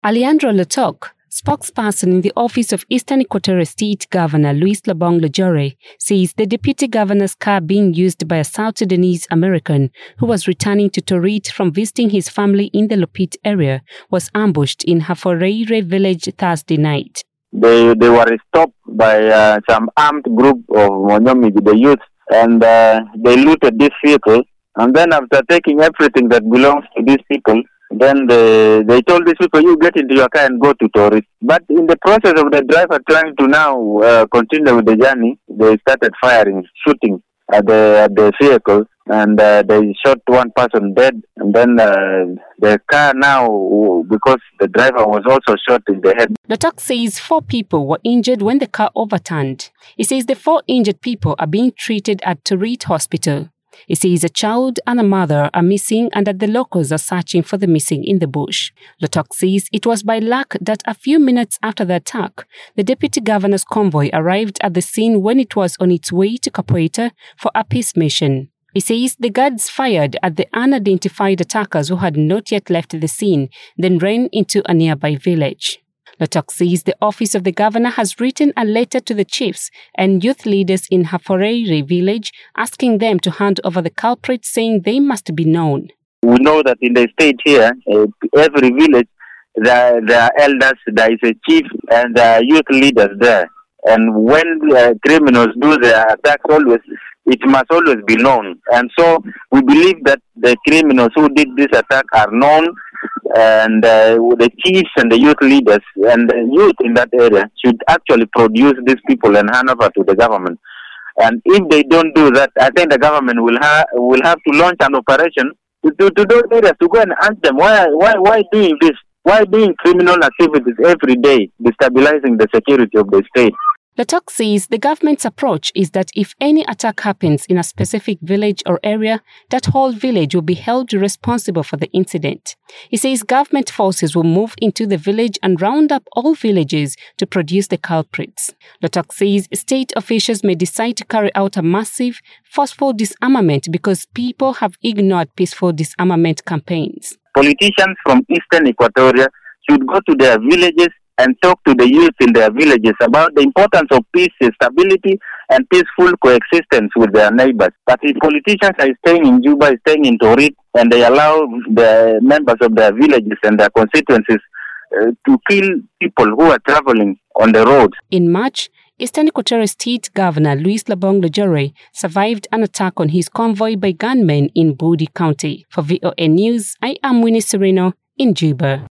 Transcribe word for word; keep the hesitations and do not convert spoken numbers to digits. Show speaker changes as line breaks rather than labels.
Alejandro Lotok, spokesperson in the office of Eastern Equatorial State Governor Luis Labong Lojore, says the deputy governor's car being used by a South Sudanese American who was returning to Torit from visiting his family in the Lopit area was ambushed in Haforeire village Thursday night.
They they were stopped by uh, some armed group of Monyomi, the youth, and uh, they looted this vehicle. And then after taking everything that belongs to these people, then they, they told these people, you get into your car and go to Torit. But in the process of the driver trying to now uh, continue with the journey, they started firing, shooting at the at the vehicle, and uh, they shot one person dead. And then uh, the car now, because the driver was also shot in the head.
Lotok says four people were injured when the car overturned. He says the four injured people are being treated at Torit Hospital. He says a child and a mother are missing and that the locals are searching for the missing in the bush. Lotok says it was by luck that a few minutes after the attack, the deputy governor's convoy arrived at the scene when it was on its way to Capoeira for a peace mission. He says the guards fired at the unidentified attackers who had not yet left the scene, then ran into a nearby village. Lotok says the office of the governor has written a letter to the chiefs and youth leaders in Haforeire village asking them to hand over the culprits, saying they must be known.
We know that in the state here, uh, every village, there, there are elders, there is a chief, and there are youth leaders there. And when uh, criminals do their attacks, always it must always be known. And so we believe that the criminals who did this attack are known, and uh, the chiefs and the youth leaders and the youth in that area should actually produce these people and hand over to the government. And if they don't do that, I think the government will ha- will have to launch an operation to, to, to those areas to go and ask them why why why doing this, why doing criminal activities every day, destabilizing the security of the state.
Lotok says the government's approach is that if any attack happens in a specific village or area, that whole village will be held responsible for the incident. He says government forces will move into the village and round up all villages to produce the culprits. Lotok says state officials may decide to carry out a massive, forceful disarmament because people have ignored peaceful disarmament campaigns.
Politicians from Eastern Equatoria should go to their villages and talk to the youth in their villages about the importance of peace, stability, and peaceful coexistence with their neighbors. But if politicians are staying in Juba, staying in Torit, and they allow the members of their villages and their constituencies uh, to kill people who are traveling on the road.
In March, Eastern Equatorial State Governor Luis Labong Lojore survived an attack on his convoy by gunmen in Budi County. For V O A News, I am Winnie Sereno in Juba.